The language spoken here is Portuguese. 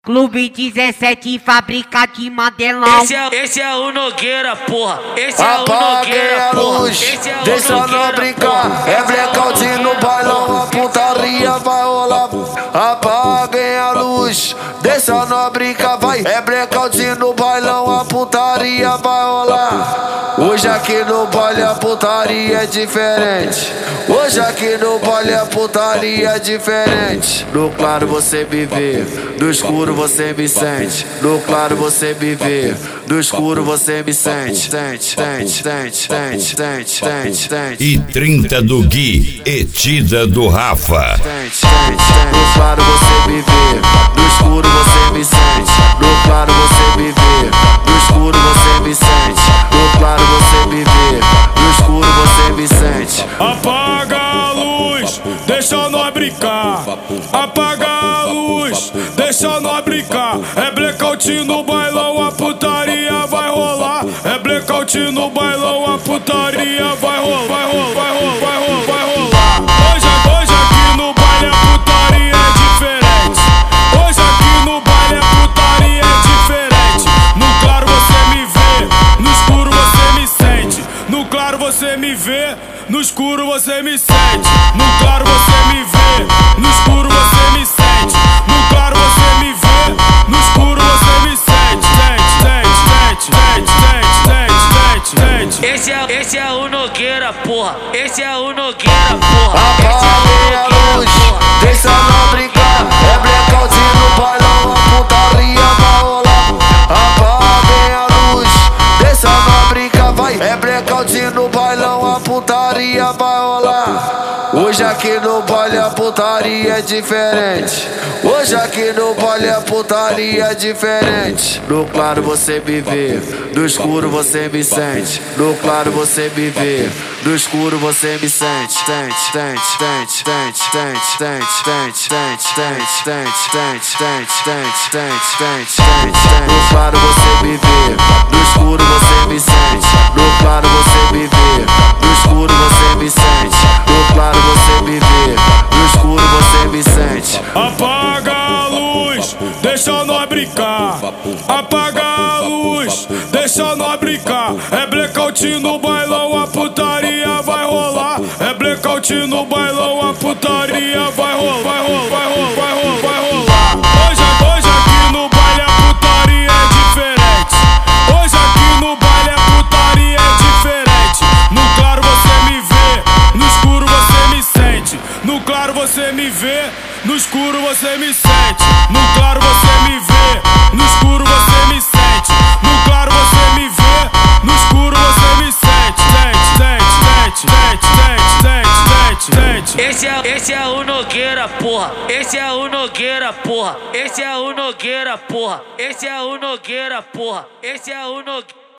Clube 17, fábrica de Madelão. Esse é o Nogueira, porra. Esse é o Apaguem Nogueira, a porra. luz, deixa não brincar. É blackout no bailão, a putaria vai rolar. Apaguem a luz, deixa não brincar, vai. É blackout no bailão, a putaria vai rolar. Hoje aqui no baile a putaria é diferente. Hoje aqui no baile a putaria é diferente. No claro você me vê, no escuro você me sente. No claro você me vê, no escuro você me sente. E 30 do Gui, Etida do Rafa. No claro você me vê, no escuro você me sente. No claro você me vê, no escuro você me sente. No claro você me vê, no escuro você me sente. Apaga a luz, deixa nós brincar. Apaga a luz, deixa nós brincar. É blackout no bailão, a putaria vai rolar. É blackout no bailão, a putaria vai rolar, vai rolar, vai rolar, vai rolar, vai rolar. Hoje aqui no baile a putaria é diferente. Hoje aqui no baile a putaria é diferente. No claro você me vê, no escuro você me sente. No claro você me vê, no escuro você me sente. No claro você me vê, no escuro você me sente. No claro você me vê, no escuro você me sente. Esse é o Nogueira, porra. Esse é o Nogueira, porra. Apaguem a luz, deixa não brincar. É blackout no bailão, a putaria vai rolar. Apaguem a luz, deixa não brincar, vai. É blackout no bailão, a putaria vai rolar. Hoje aqui no baile a putaria é diferente. Hoje aqui no baile a putaria é diferente. No claro você me vê, no escuro você me sente. No claro você me vê, no escuro você me sente. No claro você me vê, no escuro você me sente. No claro você me vê, no escuro você me sente. No claro você me vê, no escuro você me sente. Apaga a luz, deixa nós brincar. Apaga a luz, deixa nós brincar. É blackout no bailão, a putaria vai rolar. É blackout no bailão, a putaria vai rolar, vai rolar, vai rolar, vai rolar, vai rolar. Hoje aqui no baile a putaria é diferente. Hoje aqui no baile a putaria é diferente. No claro você me vê, no escuro você me sente. No claro você me vê, no escuro você me sente. No claro você me vê, no escuro você me sente. No claro você me vê, no escuro você me sente. Esse é o Nogueira, porra. Esse é o Nogueira, porra. Esse é o Nogueira, porra. Esse é o Nogueira, porra. Esse é o Nogueira.